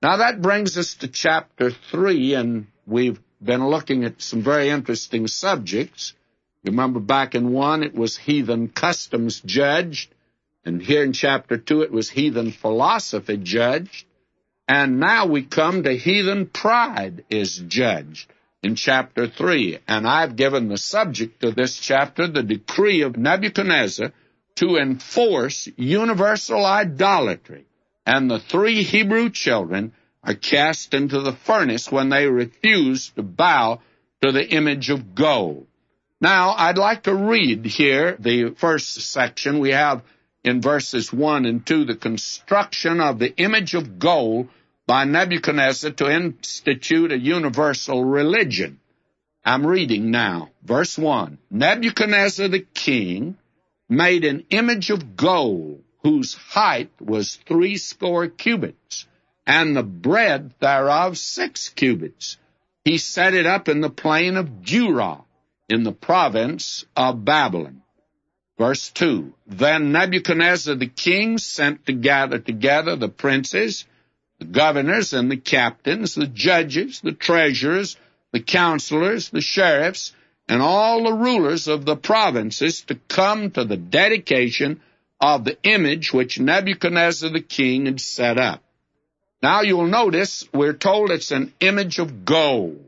Now that brings us to chapter 3, and we've been looking at some very interesting subjects. You remember back in 1, it was heathen customs judged, and here in chapter 2, it was heathen philosophy judged, and now we come to heathen pride is judged in chapter 3. And I've given the subject of this chapter, the decree of Nebuchadnezzar to enforce universal idolatry. And the 3 Hebrew children are cast into the furnace when they refuse to bow to the image of gold. Now, I'd like to read here the first section. We have in verses 1 and 2 the construction of the image of gold by Nebuchadnezzar to institute a universal religion. I'm reading now. Verse 1. Nebuchadnezzar the king made an image of gold, whose height was 80 cubits, and the breadth thereof 6 cubits. He set it up in the plain of Dura, in the province of Babylon. Verse 2, Then Nebuchadnezzar the king sent to gather together the princes, the governors and the captains, the judges, the treasurers, the counselors, the sheriffs, and all the rulers of the provinces to come to the dedication of the image which Nebuchadnezzar the king had set up. Now you'll notice we're told it's an image of gold,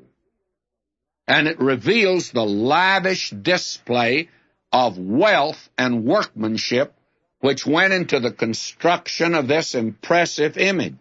and it reveals the lavish display of wealth and workmanship which went into the construction of this impressive image.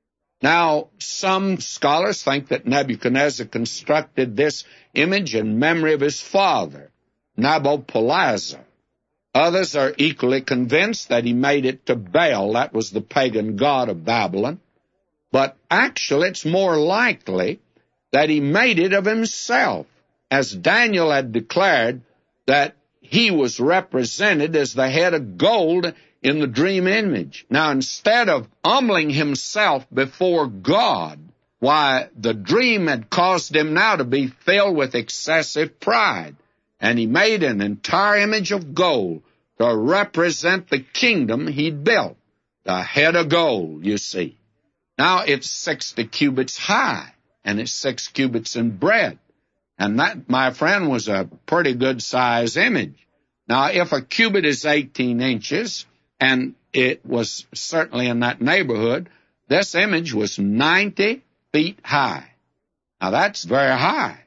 Now, some scholars think that Nebuchadnezzar constructed this image in memory of his father, Nabopolassar. Others are equally convinced that he made it to Baal, that was the pagan god of Babylon. But actually, it's more likely that he made it of himself, as Daniel had declared that he was represented as the head of gold in the dream image. Now, instead of humbling himself before God, why, the dream had caused him now to be filled with excessive pride, and he made an entire image of gold to represent the kingdom he'd built, the head of gold, you see. Now, it's 60 cubits high, and it's 6 cubits in breadth. And that, my friend, was a pretty good-sized image. Now, if a cubit is 18 inches, and it was certainly in that neighborhood, this image was 90 feet high. Now, that's very high.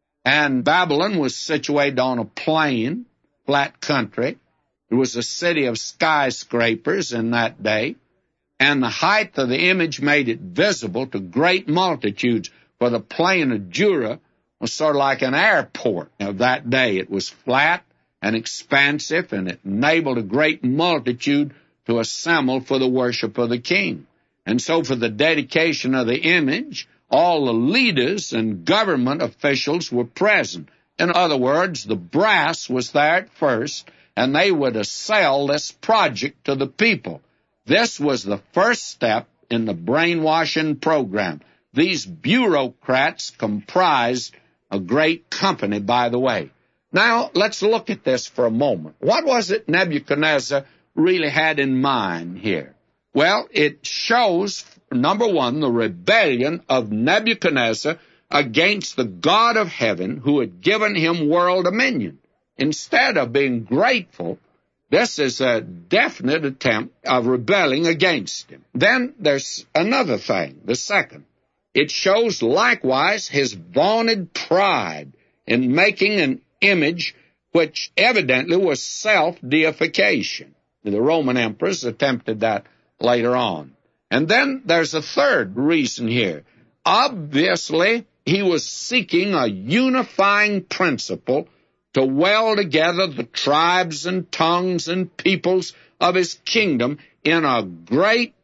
And Babylon was situated on a plain, flat country. It was a city of skyscrapers in that day, and the height of the image made it visible to great multitudes, for the plain of Dura was sort of like an airport of that day. It was flat and expansive, and it enabled a great multitude to assemble for the worship of the king. And so for the dedication of the image, all the leaders and government officials were present. In other words, the brass was there at first, and they were to sell this project to the people. This was the first step in the brainwashing program. These bureaucrats comprised a great company, by the way. Now, let's look at this for a moment. What was it Nebuchadnezzar really had in mind here? Well, it shows, number one, the rebellion of Nebuchadnezzar against the God of heaven who had given him world dominion. Instead of being grateful, this is a definite attempt of rebelling against him. Then there's another thing, the second. It shows likewise his vaunted pride in making an image which evidently was self-deification. The Roman emperors attempted that later on. And then there's a third reason here. Obviously, he was seeking a unifying principle to weld together the tribes and tongues and peoples of his kingdom in a great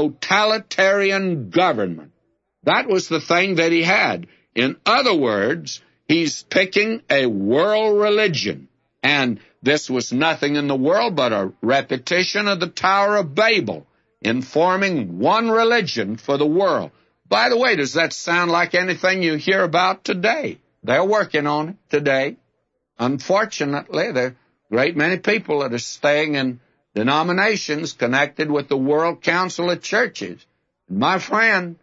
totalitarian government. That was the thing that he had. In other words, he's picking a world religion, and this was nothing in the world but a repetition of the Tower of Babel, in forming one religion for the world. By the way, does that sound like anything you hear about today? They're working on it today. Unfortunately, there are a great many people that are staying in denominations connected with the World Council of Churches. My friend,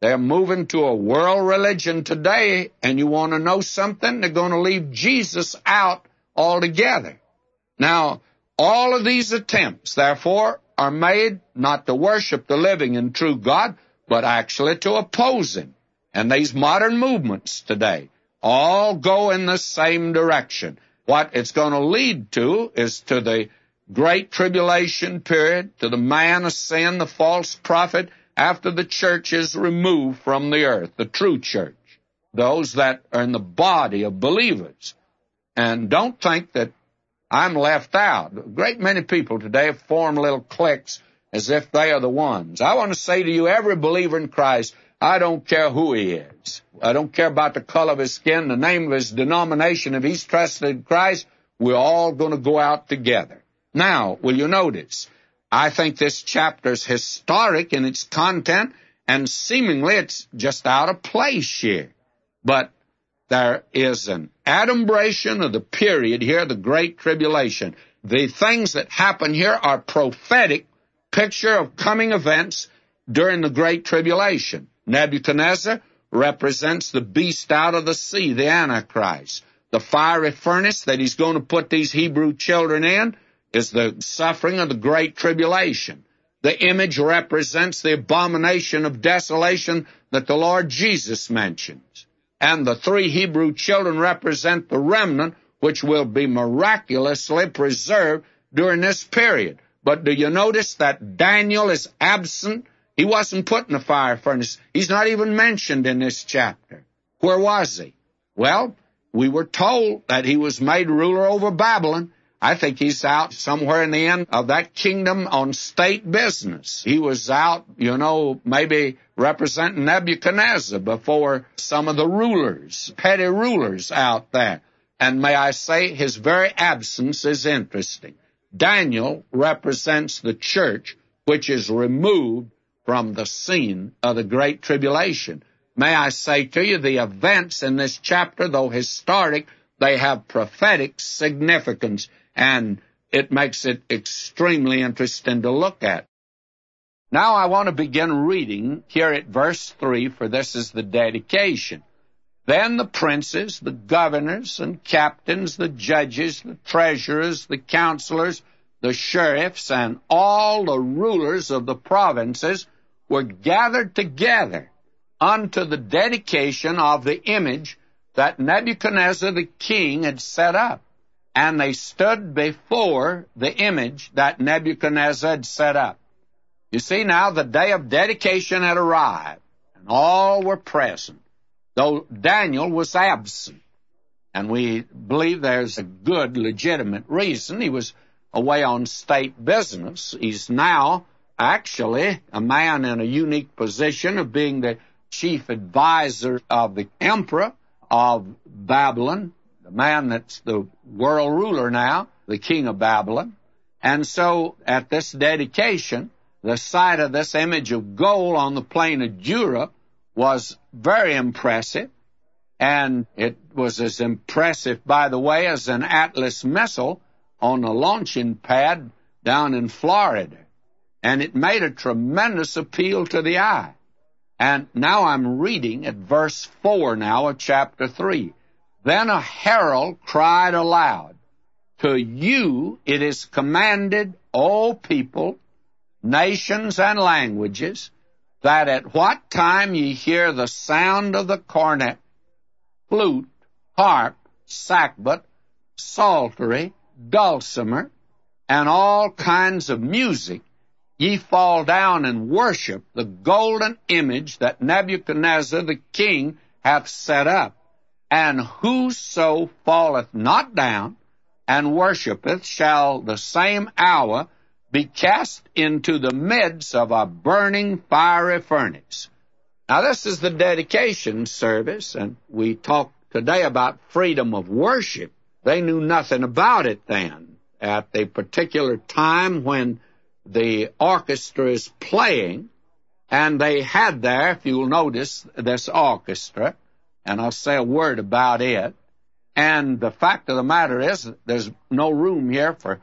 They're moving to a world religion today, and you want to know something? They're going to leave Jesus out altogether. Now, all of these attempts, therefore, are made not to worship the living and true God, but actually to oppose Him. And these modern movements today all go in the same direction. What it's going to lead to is to the great tribulation period, to the man of sin, the false prophet, after the church is removed from the earth, the true church, those that are in the body of believers. And don't think that I'm left out. A great many people today have formed little cliques as if they are the ones. I want to say to you, every believer in Christ, I don't care who he is. I don't care about the color of his skin, the name of his denomination. If he's trusted in Christ, we're all going to go out together. Now, will you notice, I think this chapter is historic in its content, and seemingly it's just out of place here. But there is an adumbration of the period here, the Great Tribulation. The things that happen here are prophetic picture of coming events during the Great Tribulation. Nebuchadnezzar represents the beast out of the sea, the Antichrist. The fiery furnace that he's going to put these Hebrew children in is the suffering of the Great Tribulation. The image represents the abomination of desolation that the Lord Jesus mentions. And the three Hebrew children represent the remnant which will be miraculously preserved during this period. But do you notice that Daniel is absent? He wasn't put in the fire furnace. He's not even mentioned in this chapter. Where was he? Well, we were told that he was made ruler over Babylon. I think he's out somewhere in the end of that kingdom on state business. He was out, maybe representing Nebuchadnezzar before some of the rulers, petty rulers out there. And may I say, his very absence is interesting. Daniel represents the church which is removed from the scene of the Great Tribulation. May I say to you, the events in this chapter, though historic, they have prophetic significance, and it makes it extremely interesting to look at. Now I want to begin reading here at verse 3, for this is the dedication. Then the princes, the governors and captains, the judges, the treasurers, the counselors, the sheriffs, and all the rulers of the provinces were gathered together unto the dedication of the image that Nebuchadnezzar the king had set up. And they stood before the image that Nebuchadnezzar had set up. You see now, the day of dedication had arrived, and all were present, though Daniel was absent. And we believe there's a good, legitimate reason. He was away on state business. He's now actually a man in a unique position of being the chief advisor of the emperor of Babylon, the man that's the world ruler now, the king of Babylon. And so at this dedication, the sight of this image of gold on the plain of Dura was very impressive. And it was as impressive, by the way, as an Atlas missile on a launching pad down in Florida. And it made a tremendous appeal to the eye. And now I'm reading at verse 4 now of chapter 3. Then a herald cried aloud, To you it is commanded, O people, nations, and languages, that at what time ye hear the sound of the cornet, flute, harp, sackbut, psaltery, dulcimer, and all kinds of music, ye fall down and worship the golden image that Nebuchadnezzar the king hath set up. And whoso falleth not down and worshipeth shall the same hour be cast into the midst of a burning fiery furnace. Now this is the dedication service, and we talk today about freedom of worship. They knew nothing about it then. At the particular time when the orchestra is playing, and they had there, if you'll notice, this orchestra, and I'll say a word about it. And the fact of the matter is, there's no room here for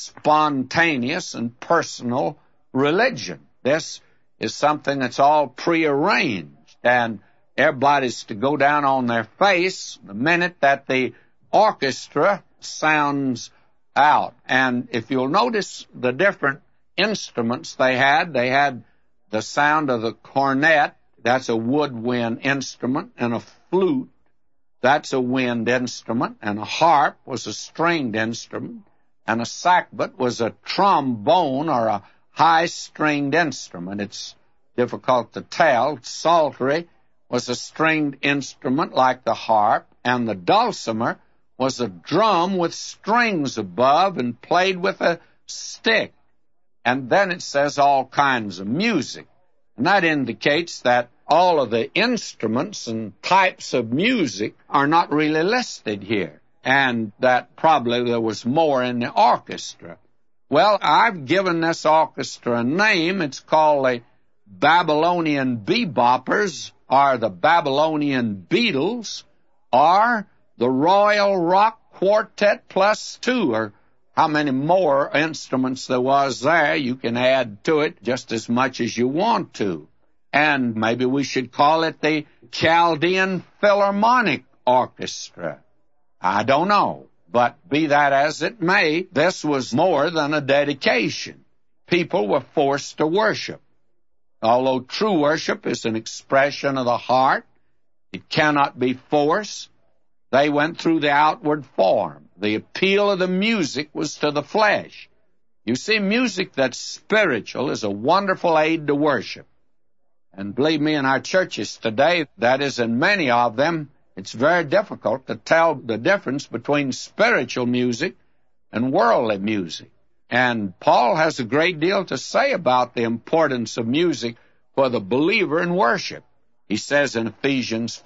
spontaneous and personal religion. This is something that's all prearranged. and everybody's to go down on their face the minute that the orchestra sounds out. And if you'll notice the different instruments they had the sound of the cornet, that's a woodwind instrument, and a flute, that's a wind instrument, and a harp was a stringed instrument, and a sackbut was a trombone or a high-stringed instrument. It's difficult to tell. Psaltery was a stringed instrument like the harp, and the dulcimer was a drum with strings above and played with a stick. And then it says all kinds of music. And that indicates that all of the instruments and types of music are not really listed here, and that probably there was more in the orchestra. Well, I've given this orchestra a name. It's called the Babylonian Beboppers, or the Babylonian Beatles, or the Royal Rock Quartet plus 2, or how many more instruments there was there. You can add to it just as much as you want to. And maybe we should call it the Chaldean Philharmonic Orchestra. I don't know. But be that as it may, this was more than a dedication. People were forced to worship. Although true worship is an expression of the heart, it cannot be forced. They went through the outward form. The appeal of the music was to the flesh. You see, music that's spiritual is a wonderful aid to worship. And believe me, in our churches today, that is in many of them, it's very difficult to tell the difference between spiritual music and worldly music. And Paul has a great deal to say about the importance of music for the believer in worship. He says in Ephesians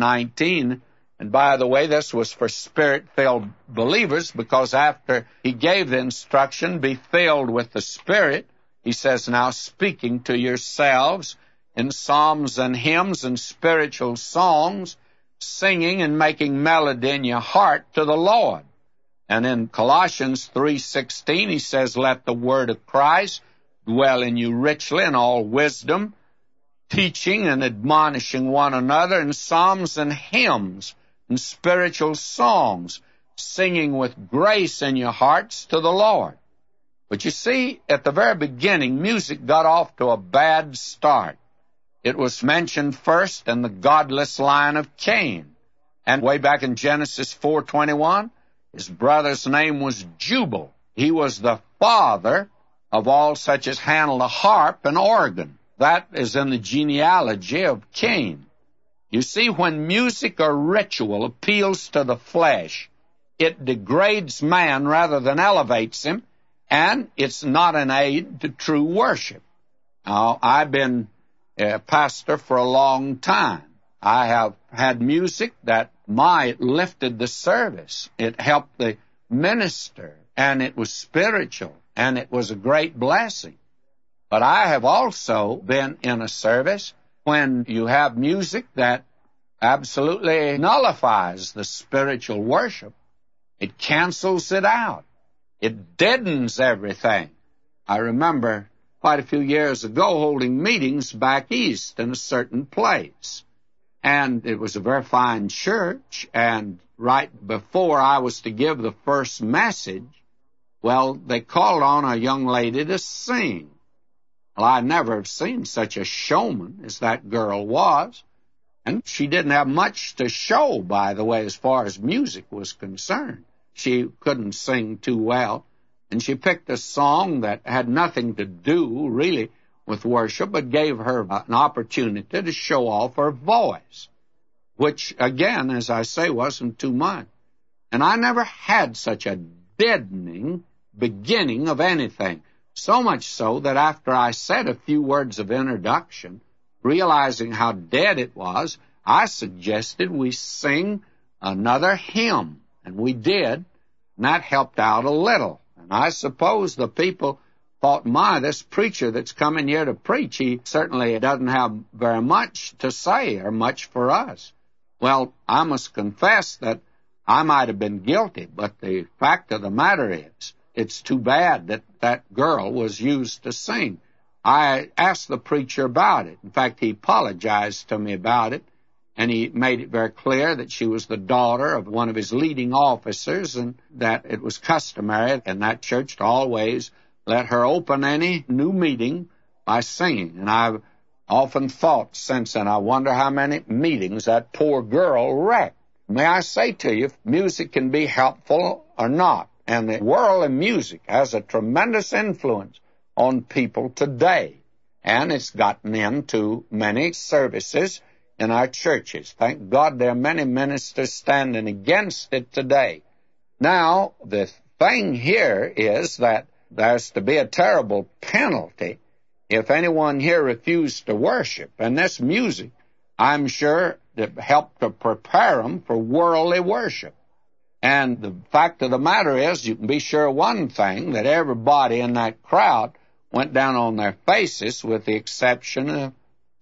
5:19, and by the way, this was for Spirit-filled believers, because after he gave the instruction, be filled with the Spirit, he says, now speaking to yourselves in psalms and hymns and spiritual songs, singing and making melody in your heart to the Lord. And in Colossians 3:16, he says, let the word of Christ dwell in you richly in all wisdom, teaching and admonishing one another in psalms and hymns and spiritual songs, singing with grace in your hearts to the Lord. But you see, at the very beginning, music got off to a bad start. It was mentioned first in the godless line of Cain. And way back in Genesis 4:21, his brother's name was Jubal. He was the father of all such as handle a harp and organ. That is in the genealogy of Cain. You see, when music or ritual appeals to the flesh, it degrades man rather than elevates him, and it's not an aid to true worship. Now, I've been a pastor for a long time. I have had music that lifted the service. It helped the minister, and it was spiritual, and it was a great blessing. But I have also been in a service when you have music that absolutely nullifies the spiritual worship. It cancels it out. It deadens everything. I remember quite a few years ago holding meetings back east in a certain place. And it was a very fine church, and right before I was to give the first message, well, they called on a young lady to sing. Well, I never have seen such a showman as that girl was, and she didn't have much to show, by the way, as far as music was concerned. She couldn't sing too well, and she picked a song that had nothing to do, really, with worship, but gave her an opportunity to show off her voice, which, again, as I say, wasn't too much. And I never had such a deadening beginning of anything, so much so that after I said a few words of introduction, realizing how dead it was, I suggested we sing another hymn, and we did, and that helped out a little. And I suppose the people thought, this preacher that's coming here to preach, he certainly doesn't have very much to say or much for us. Well, I must confess that I might have been guilty, but the fact of the matter is, it's too bad that that girl was used to sing. I asked the preacher about it. In fact, he apologized to me about it, and he made it very clear that she was the daughter of one of his leading officers, and that it was customary in that church to always let her open any new meeting by singing. And I've often thought since then, I wonder how many meetings that poor girl wrecked. May I say to you, music can be helpful or not. And the world of music has a tremendous influence on people today. And it's gotten into many services in our churches. Thank God there are many ministers standing against it today. Now, the thing here is that there's to be a terrible penalty if anyone here refused to worship. And this music, I'm sure, that helped to prepare them for worldly worship. And the fact of the matter is, you can be sure one thing, that everybody in that crowd went down on their faces with the exception of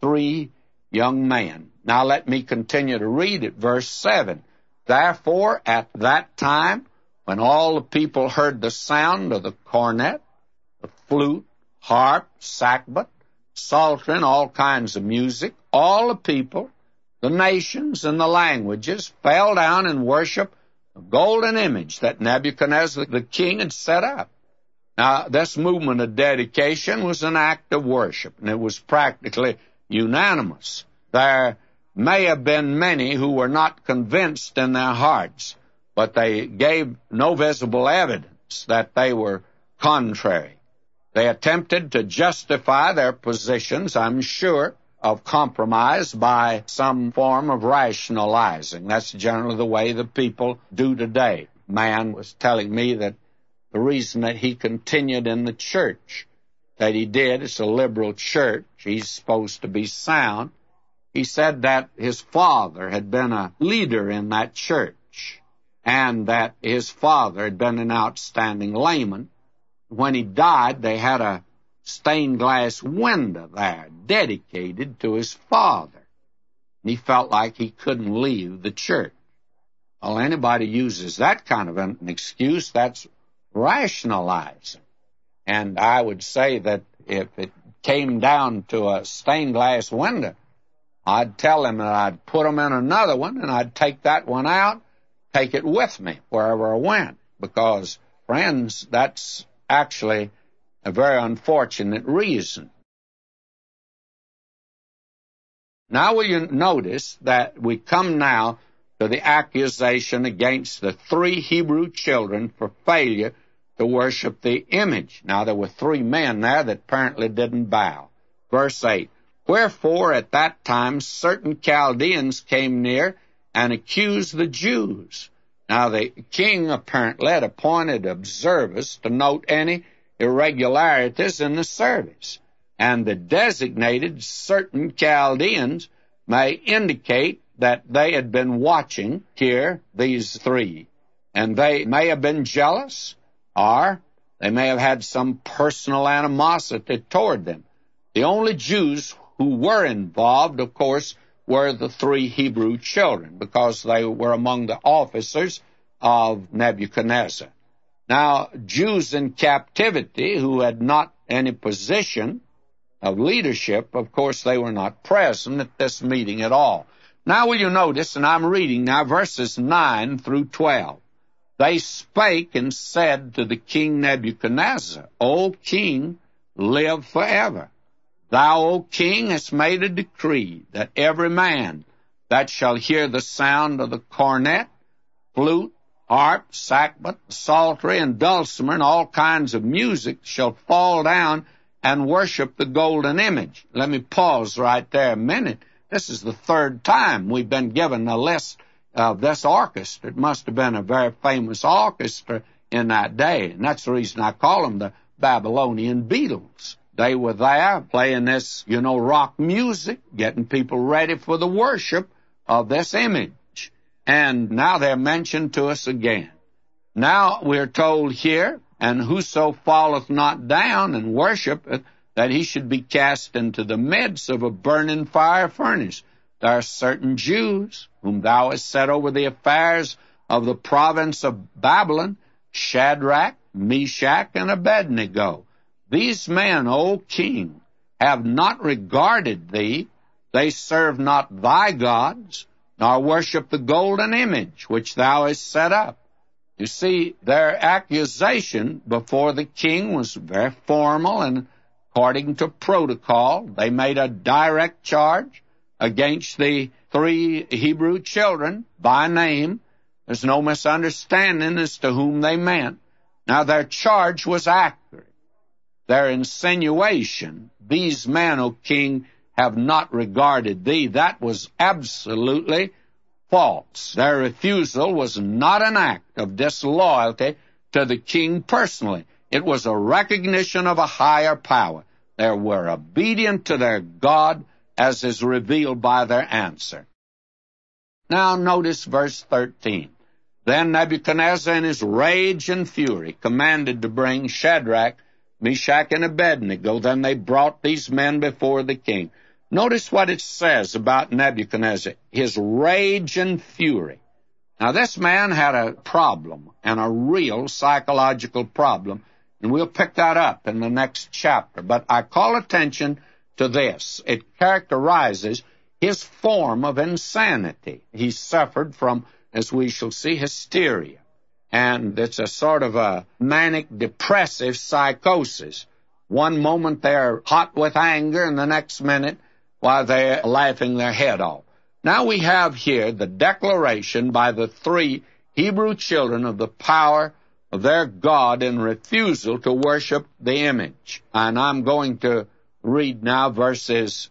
3 young men. Now let me continue to read at verse 7. Therefore, at that time, when all the people heard the sound of the cornet, the flute, harp, sackbut, psaltery, and all kinds of music, all the people, the nations, and the languages fell down and worshiped the golden image that Nebuchadnezzar the king had set up. Now, this movement of dedication was an act of worship, and it was practically unanimous. There may have been many who were not convinced in their hearts, but they gave no visible evidence that they were contrary. They attempted to justify their positions, I'm sure, of compromise by some form of rationalizing. That's generally the way the people do today. Man was telling me that the reason that he continued in the church that he did, it's a liberal church, he's supposed to be sound. He said that his father had been a leader in that church, and that his father had been an outstanding layman. When he died, they had a stained glass window there dedicated to his father. And he felt like he couldn't leave the church. Well, anybody uses that kind of an excuse, that's rationalizing. And I would say that if it came down to a stained glass window, I'd tell them that I'd put them in another one, and I'd take that one out, take it with me wherever I went. Because, friends, that's actually a very unfortunate reason. Now will you notice that we come now to the accusation against the 3 Hebrew children for failure to worship the image. Now there were 3 men there that apparently didn't bow. Verse 8, wherefore at that time certain Chaldeans came near and accused the Jews. Now the king apparently had appointed observers to note any irregularities in the service, and the designated certain Chaldeans may indicate that they had been watching here these 3, and they may have been jealous, or they may have had some personal animosity toward them. The only Jews who were involved, of course, were the 3 Hebrew children, because they were among the officers of Nebuchadnezzar. Now, Jews in captivity who had not any position of leadership, of course, they were not present at this meeting at all. Now will you notice, and I'm reading now verses 9 through 12. They spake and said to the king Nebuchadnezzar, O king, live forever. Thou, O king, hast made a decree that every man that shall hear the sound of the cornet, flute, harp, sackbut, psaltery, and dulcimer, and all kinds of music shall fall down and worship the golden image. Let me pause right there a minute. This is the 3rd time we've been given a list of this orchestra. It must have been a very famous orchestra in that day, and that's the reason I call them the Babylonian Beatles. They were there playing this, rock music, getting people ready for the worship of this image. And now they're mentioned to us again. Now we're told here, and whoso falleth not down and worshipeth, that he should be cast into the midst of a burning fire furnace. There are certain Jews whom thou hast set over the affairs of the province of Babylon, Shadrach, Meshach, and Abednego. These men, O king, have not regarded thee. They serve not thy gods, nor worship the golden image which thou hast set up. You see, their accusation before the king was very formal and according to protocol. They made a direct charge against the 3 Hebrew children by name. There's no misunderstanding as to whom they meant. Now, their charge was accurate. Their insinuation, these men, O king, have not regarded thee, that was absolutely false. Their refusal was not an act of disloyalty to the king personally. It was a recognition of a higher power. They were obedient to their God, as is revealed by their answer. Now notice verse 13. Then Nebuchadnezzar in his rage and fury commanded to bring Shadrach, Meshach, and Abednego. Then they brought these men before the king. Notice what it says about Nebuchadnezzar, his rage and fury. Now, this man had a problem, and a real psychological problem, and we'll pick that up in the next chapter. But I call attention to this. It characterizes his form of insanity. He suffered from, as we shall see, hysteria. And it's a sort of a manic depressive psychosis. One moment they're hot with anger, and the next minute, while they're laughing their head off. Now we have here the declaration by the 3 Hebrew children of the power of their God in refusal to worship the image. And I'm going to read now verses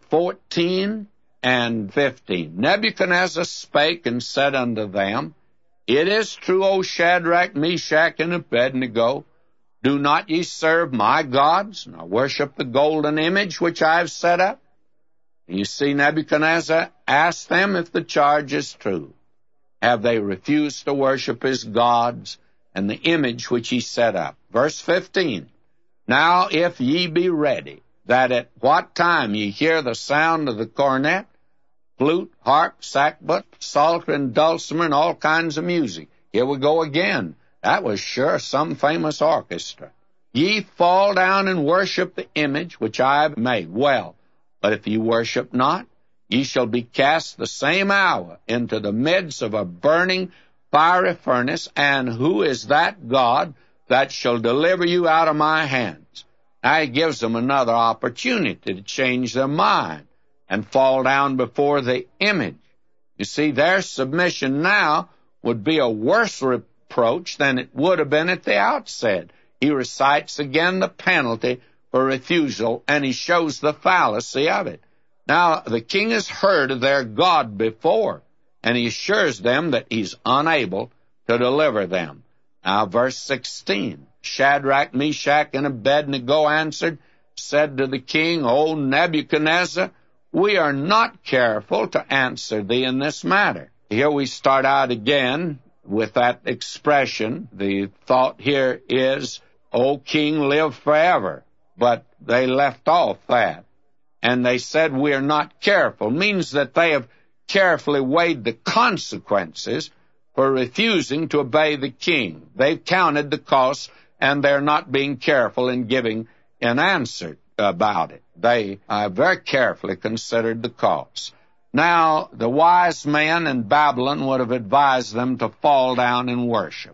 14 and 15. Nebuchadnezzar spake and said unto them, It is true, O Shadrach, Meshach, and Abednego, do not ye serve my gods, nor worship the golden image which I have set up? You see, Nebuchadnezzar asked them if the charge is true. Have they refused to worship his gods and the image which he set up? Verse 15, Now if ye be ready, that at what time ye hear the sound of the cornet, flute, harp, sackbut, psalter, and dulcimer, and all kinds of music. Here we go again. That was sure some famous orchestra. Ye fall down and worship the image which I have made. Well, but if ye worship not, ye shall be cast the same hour into the midst of a burning fiery furnace, and who is that God that shall deliver you out of my hands? Now he gives them another opportunity to change their mind and fall down before the image. You see, their submission now would be a worse reproach than it would have been at the outset. He recites again the penalty for refusal, and he shows the fallacy of it. Now, the king has heard of their God before, and he assures them that he's unable to deliver them. Now, verse 16, Shadrach, Meshach, and Abednego answered, said to the king, O Nebuchadnezzar, we are not careful to answer thee in this matter. Here we start out again with that expression. The thought here is, O king, live forever. But they left off that. And they said, we are not careful. Means that they have carefully weighed the consequences for refusing to obey the king. They've counted the costs, and they're not being careful in giving an answer about it. They very carefully considered the costs. Now, the wise men in Babylon would have advised them to fall down and worship.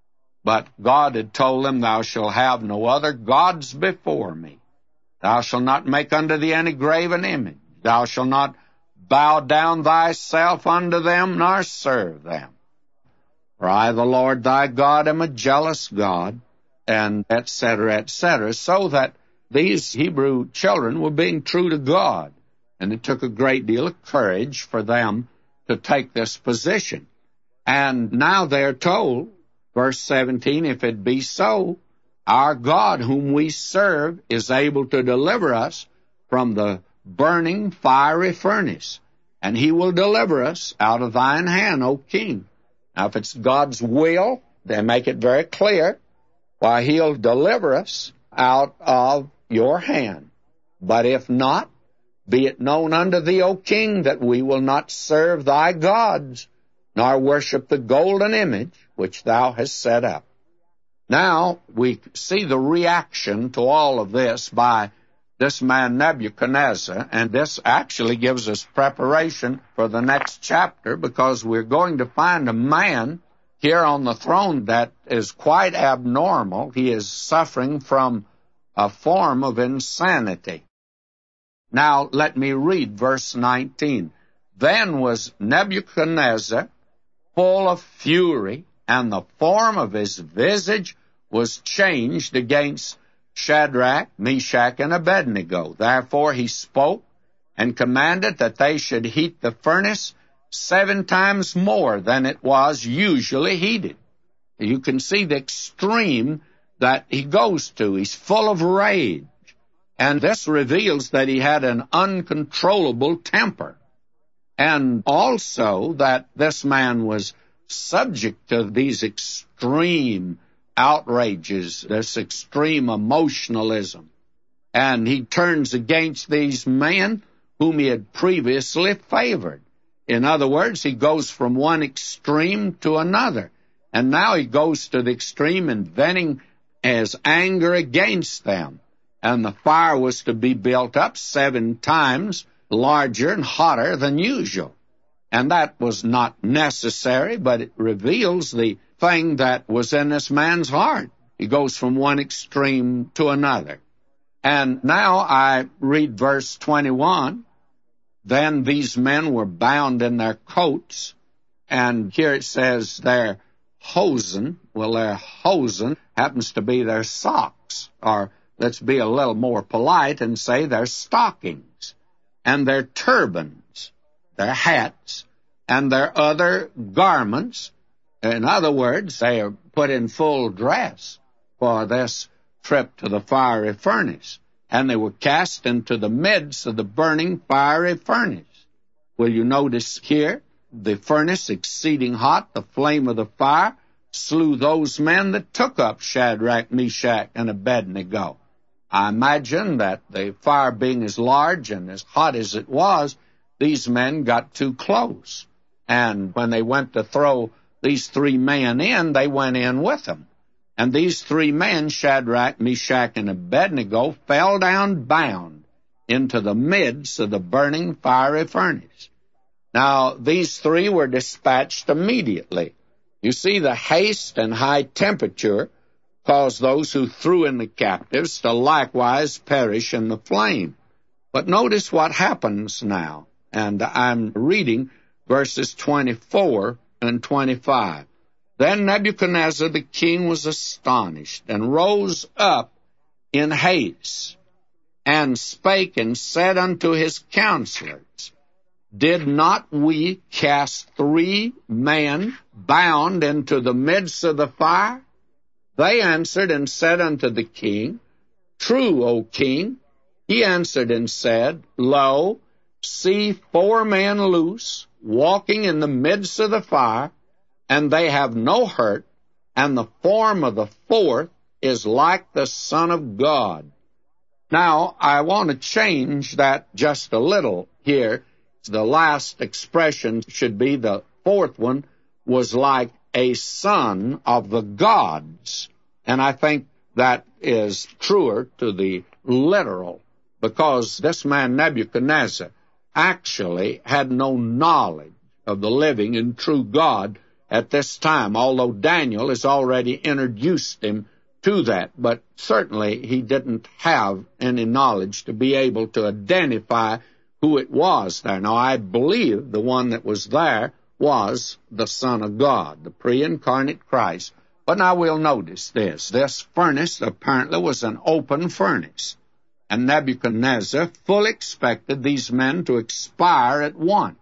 But God had told them, Thou shalt have no other gods before me. Thou shalt not make unto thee any graven image. Thou shalt not bow down thyself unto them, nor serve them. For I, the Lord thy God, am a jealous God, and etc., etc., so that these Hebrew children were being true to God. And it took a great deal of courage for them to take this position. And now they're told, verse 17, if it be so, our God whom we serve is able to deliver us from the burning fiery furnace, and he will deliver us out of thine hand, O king. Now, if it's God's will, they make it very clear, why, he'll deliver us out of your hand. But if not, be it known unto thee, O king, that we will not serve thy gods, nor worship the golden image which thou hast set up. Now, we see the reaction to all of this by this man Nebuchadnezzar, and this actually gives us preparation for the next chapter, because we're going to find a man here on the throne that is quite abnormal. He is suffering from a form of insanity. Now, let me read verse 19. Then was Nebuchadnezzar full of fury, and the form of his visage was changed against Shadrach, Meshach, and Abednego. Therefore he spoke and commanded that they should heat the furnace 7 times more than it was usually heated. You can see the extreme that he goes to. He's full of rage. And this reveals that he had an uncontrollable temper. And also that this man was subject to these extreme outrages, this extreme emotionalism. And he turns against these men whom he had previously favored. In other words, he goes from one extreme to another. And now he goes to the extreme in venting his anger against them. And the fire was to be built up 7 times larger and hotter than usual. And that was not necessary, but it reveals the thing that was in this man's heart. He goes from one extreme to another. And now I read verse 21. Then these men were bound in their coats, and here it says their hosen. Well, their hosen happens to be their socks, or let's be a little more polite and say their stockings, and their turbans, their hats, and their other garments. In other words, they are put in full dress for this trip to the fiery furnace, and they were cast into the midst of the burning fiery furnace. Will you notice here, the furnace exceeding hot, the flame of the fire, slew those men that took up Shadrach, Meshach, and Abednego. I imagine that the fire being as large and as hot as it was, these men got too close. And when they went to throw these 3 men in, they went in with them. And these 3 men, Shadrach, Meshach, and Abednego, fell down bound into the midst of the burning fiery furnace. Now, these 3 were dispatched immediately. You see, the haste and high temperature caused those who threw in the captives to likewise perish in the flame. But notice what happens now, and I'm reading verses 24 and 25. Then Nebuchadnezzar the king was astonished, and rose up in haste, and spake and said unto his counselors, Did not we cast 3 men bound into the midst of the fire? They answered and said unto the king, True, O king. He answered and said, Lo, see 4 men loose, walking in the midst of the fire, and they have no hurt, and the form of the 4th is like the Son of God. Now, I want to change that just a little here. The last expression should be the 4th one was like a son of the gods. And I think that is truer to the literal, because this man Nebuchadnezzar actually had no knowledge of the living and true God at this time, although Daniel has already introduced him to that. But certainly he didn't have any knowledge to be able to identify who it was there. Now, I believe the one that was there was the Son of God, the pre-incarnate Christ. But now we'll notice this. This furnace apparently was an open furnace, and Nebuchadnezzar fully expected these men to expire at once.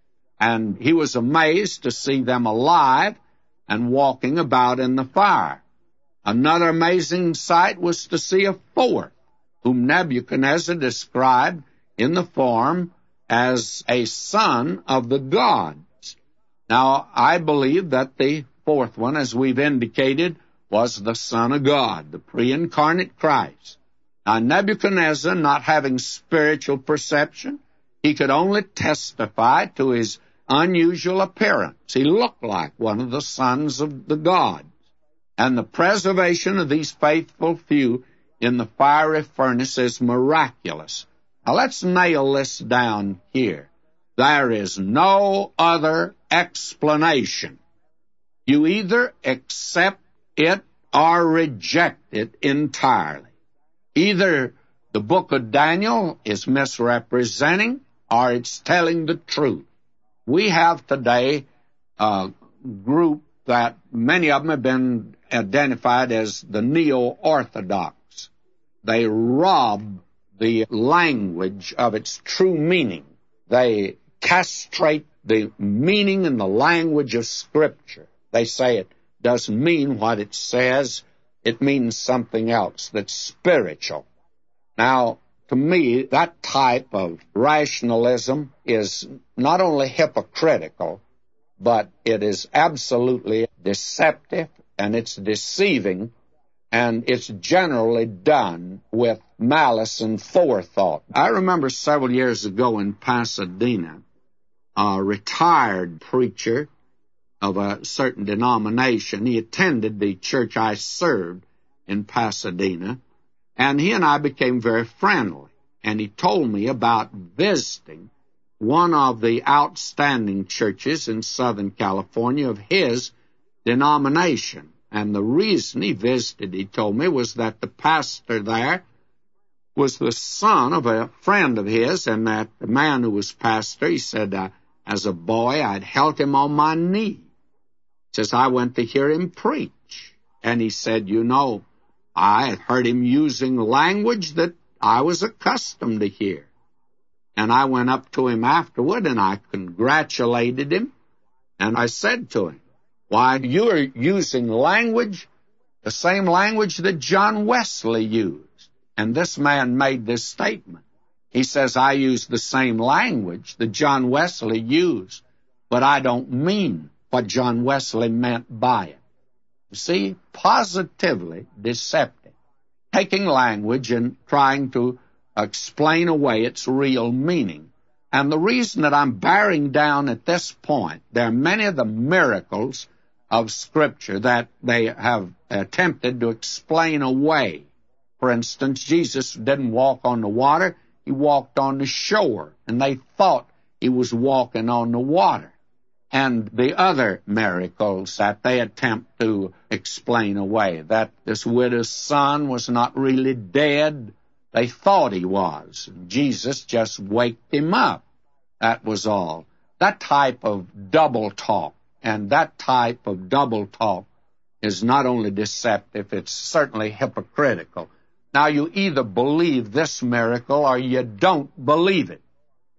And he was amazed to see them alive and walking about in the fire. Another amazing sight was to see a 4th, whom Nebuchadnezzar described in the form as a son of the gods. Now, I believe that the 4th one, as we've indicated, was the Son of God, the pre-incarnate Christ. Now, Nebuchadnezzar, not having spiritual perception, he could only testify to his unusual appearance. He looked like one of the sons of the gods. And the preservation of these faithful few in the fiery furnace is miraculous. Now let's nail this down here. There is no other explanation. You either accept it or reject it entirely. Either the book of Daniel is misrepresenting or it's telling the truth. We have today a group that many of them have been identified as the neo-Orthodox. They rob the language of its true meaning. They castrate the meaning and the language of Scripture. They say it doesn't mean what it says. It means something else that's spiritual. Now, to me, that type of rationalism is not only hypocritical, but it is absolutely deceptive, and it's deceiving, and it's generally done with malice and forethought. I remember several years ago in Pasadena, a retired preacher of a certain denomination. He attended the church I served in Pasadena, and he and I became very friendly. And he told me about visiting one of the outstanding churches in Southern California of his denomination. And the reason he visited, he told me, was that the pastor there was the son of a friend of his, and that the man who was pastor, he said, as a boy, I'd held him on my knee. He says, I went to hear him preach. And he said, you know, I heard him using language that I was accustomed to hear. And I went up to him afterward, and I congratulated him, and I said to him, why, you are using language, the same language that John Wesley used. And this man made this statement. He says, I use the same language that John Wesley used, but I don't mean what John Wesley meant by it. You see, positively deceptive. Taking language and trying to explain away its real meaning. And the reason that I'm bearing down at this point, there are many of the miracles of Scripture that they have attempted to explain away. For instance, Jesus didn't walk on the water, he walked on the shore, and they thought he was walking on the water. And the other miracles that they attempt to explain away, that this widow's son was not really dead, they thought he was. Jesus just waked him up. That was all. That type of double talk, and that type of double talk is not only deceptive, it's certainly hypocritical. Now, you either believe this miracle or you don't believe it.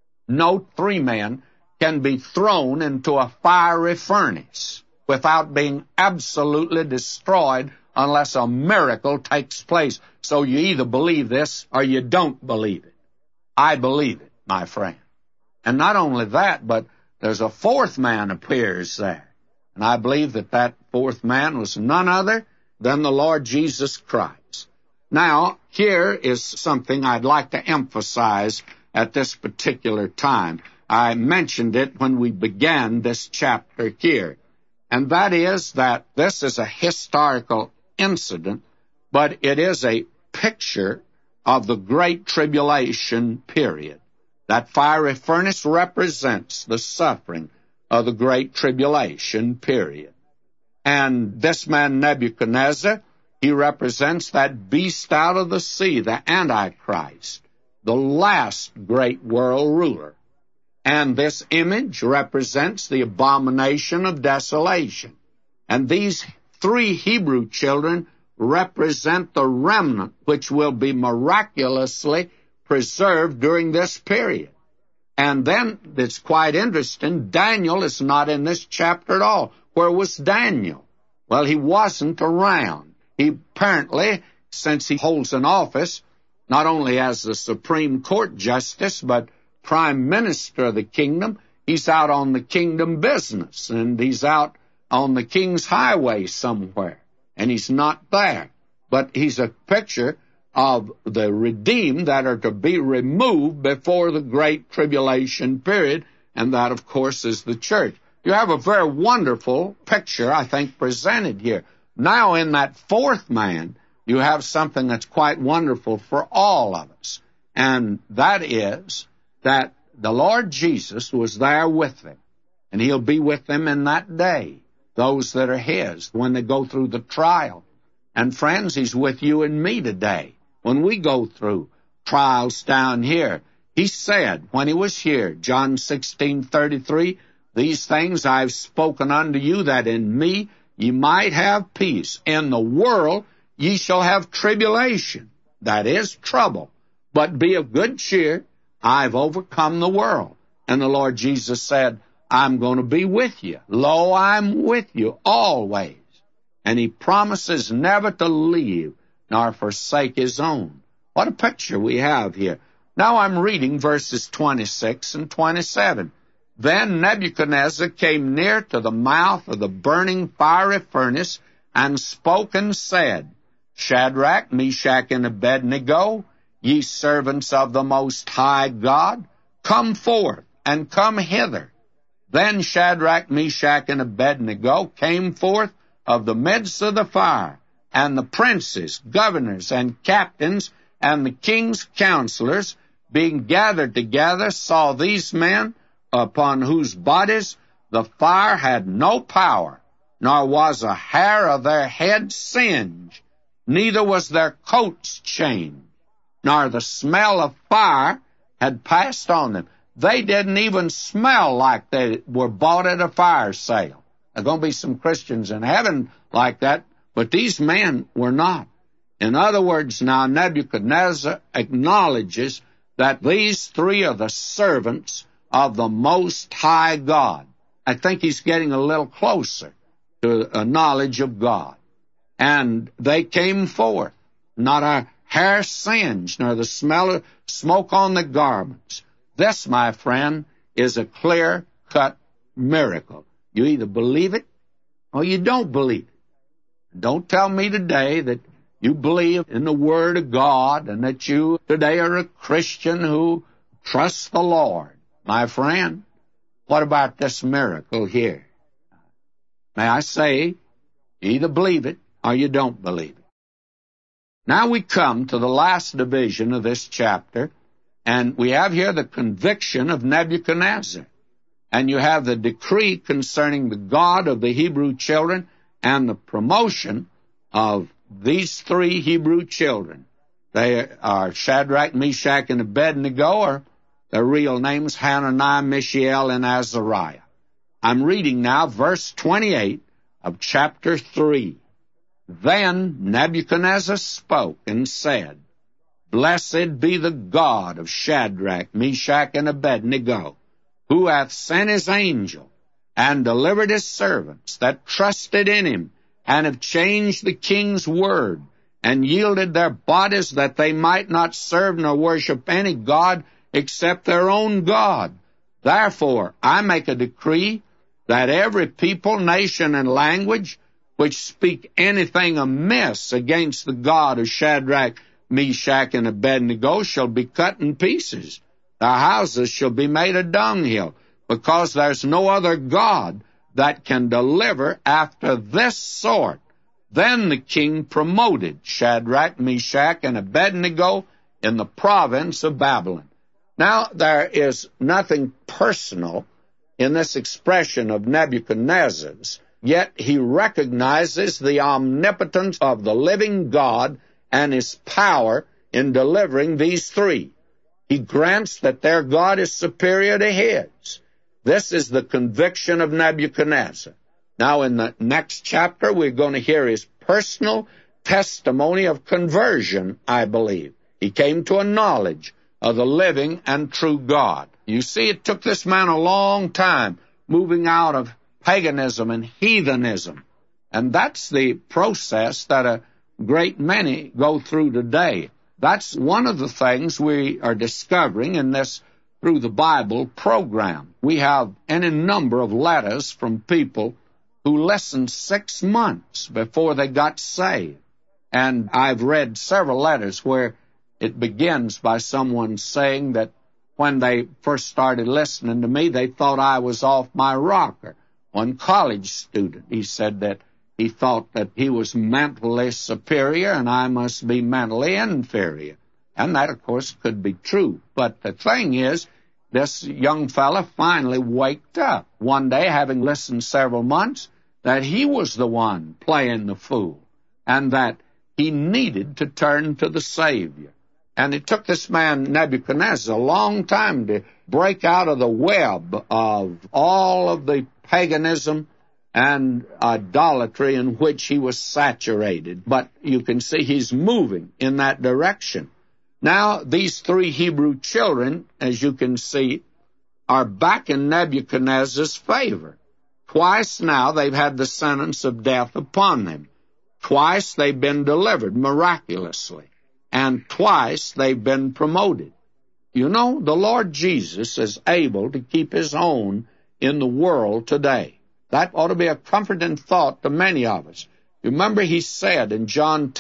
No three men can be thrown into a fiery furnace without being absolutely destroyed unless a miracle takes place. So you either believe this or you don't believe it. I believe it, my friend. And not only that, but there's a fourth man appears there. And I believe that that fourth man was none other than the Lord Jesus Christ. Now, here is something I'd like to emphasize at this particular time. I mentioned it when we began this chapter here, and that is that this is a historical incident, but it is a picture of the Great Tribulation period. That fiery furnace represents the suffering of the Great Tribulation period. And this man Nebuchadnezzar, he represents that beast out of the sea, the Antichrist, the last great world ruler. And this image represents the abomination of desolation. And these three Hebrew children represent the remnant which will be miraculously preserved during this period. And then, it's quite interesting, Daniel is not in this chapter at all. Where was Daniel? Well, he wasn't around. He apparently, since he holds an office, not only as the Supreme Court Justice, but Prime Minister of the kingdom, he's out on the kingdom business, and he's out on the King's Highway somewhere, and he's not there. But he's a picture of the redeemed that are to be removed before the Great Tribulation period, and that, of course, is the church. You have a very wonderful picture, I think, presented here. Now, in that fourth man, you have something that's quite wonderful for all of us. And that is that the Lord Jesus was there with them. And He'll be with them in that day, those that are His, when they go through the trial. And friends, He's with you and me today. When we go through trials down here, He said when He was here, John 16:33, these things I've spoken unto you, that in me ye might have peace. In the world ye shall have tribulation, that is, trouble. But be of good cheer, I've overcome the world. And the Lord Jesus said, I'm going to be with you. Lo, I'm with you always. And He promises never to leave nor forsake His own. What a picture we have here. Now I'm reading verses 26 and 27. Then Nebuchadnezzar came near to the mouth of the burning fiery furnace, and spoke and said, Shadrach, Meshach, and Abednego, ye servants of the Most High God, come forth, and come hither. Then Shadrach, Meshach, and Abednego came forth of the midst of the fire, and the princes, governors, and captains, and the king's counselors, being gathered together, saw these men, upon whose bodies the fire had no power, nor was a hair of their head singed, neither was their coats changed, nor the smell of fire had passed on them. They didn't even smell like they were bought at a fire sale. There are going to be some Christians in heaven like that, but these men were not. In other words, now Nebuchadnezzar acknowledges that these three are the servants of the Most High God. I think he's getting a little closer to a knowledge of God. And they came forth, not a hair singed, nor the smell of smoke on the garments. This, my friend, is a clear-cut miracle. You either believe it or you don't believe it. Don't tell me today that you believe in the Word of God and that you today are a Christian who trusts the Lord. My friend, what about this miracle here? May I say, you either believe it or you don't believe it. Now we come to the last division of this chapter, and we have here the conviction of Nebuchadnezzar. And you have the decree concerning the God of the Hebrew children and the promotion of these three Hebrew children. They are Shadrach, Meshach, and Abednego, or their real names, Hananiah, Mishael, and Azariah. I'm reading now verse 28 of chapter 3. Then Nebuchadnezzar spoke and said, Blessed be the God of Shadrach, Meshach, and Abednego, who hath sent his angel, and delivered his servants that trusted in him, and have changed the king's word, and yielded their bodies that they might not serve nor worship any god except their own God. Therefore I make a decree that every people, nation, and language which speak anything amiss against the God of Shadrach, Meshach, and Abednego shall be cut in pieces. Their houses shall be made a dunghill, because there's no other God that can deliver after this sort. Then the king promoted Shadrach, Meshach, and Abednego in the province of Babylon. Now, there is nothing personal in this expression of Nebuchadnezzar's, yet he recognizes the omnipotence of the living God and his power in delivering these three. He grants that their God is superior to his. This is the conviction of Nebuchadnezzar. Now, in the next chapter, we're going to hear his personal testimony of conversion, I believe. He came to a knowledge of the living and true God. You see, it took this man a long time moving out of paganism and heathenism. And that's the process that a great many go through today. That's one of the things we are discovering in this Through the Bible program. We have any number of letters from people who listened 6 months before they got saved. And I've read several letters where it begins by someone saying that when they first started listening to me, they thought I was off my rocker. One college student, he said that He thought that he was mentally superior and I must be mentally inferior. And that, of course, could be true. But the thing is, this young fella finally waked up one day, having listened several months, that he was the one playing the fool and that he needed to turn to the Savior. And it took this man Nebuchadnezzar a long time to break out of the web of all of the paganism and idolatry in which he was saturated. But you can see he's moving in that direction. Now, these three Hebrew children, as you can see, are back in Nebuchadnezzar's favor. Twice now they've had the sentence of death upon them. Twice they've been delivered miraculously. And twice they've been promoted. You know, the Lord Jesus is able to keep his own in the world today. That ought to be a comforting thought to many of us. You remember he said in John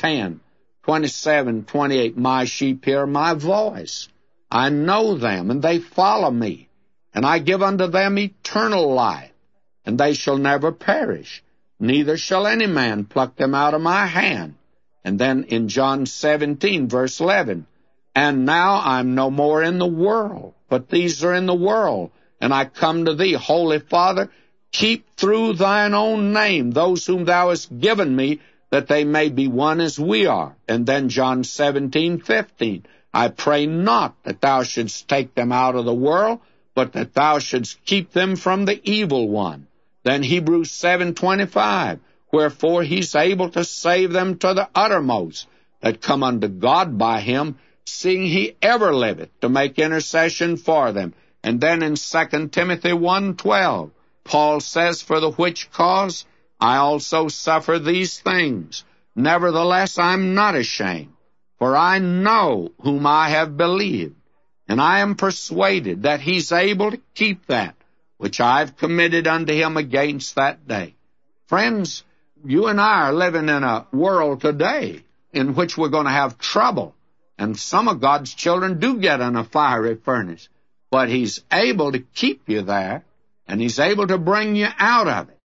10:27-28, "My sheep hear my voice. I know them, and they follow me. And I give unto them eternal life, and they shall never perish. Neither shall any man pluck them out of my hand." And then in John 17:11, "And now I'm no more in the world, but these are in the world. And I come to thee, Holy Father, keep through thine own name those whom thou hast given me, that they may be one as we are." And then John 17:15, "I pray not that thou shouldst take them out of the world, but that thou shouldst keep them from the evil one." Then Hebrews 7:25, "Wherefore he's able to save them to the uttermost that come unto God by him, seeing he ever liveth to make intercession for them." And then in 2 Timothy 1:12, Paul says, "For the which cause I also suffer these things. Nevertheless I'm not ashamed, for I know whom I have believed, and I am persuaded that he's able to keep that which I've committed unto him against that day." Friends, you and I are living in a world today in which we're going to have trouble, and some of God's children do get in a fiery furnace, but he's able to keep you there, and he's able to bring you out of it.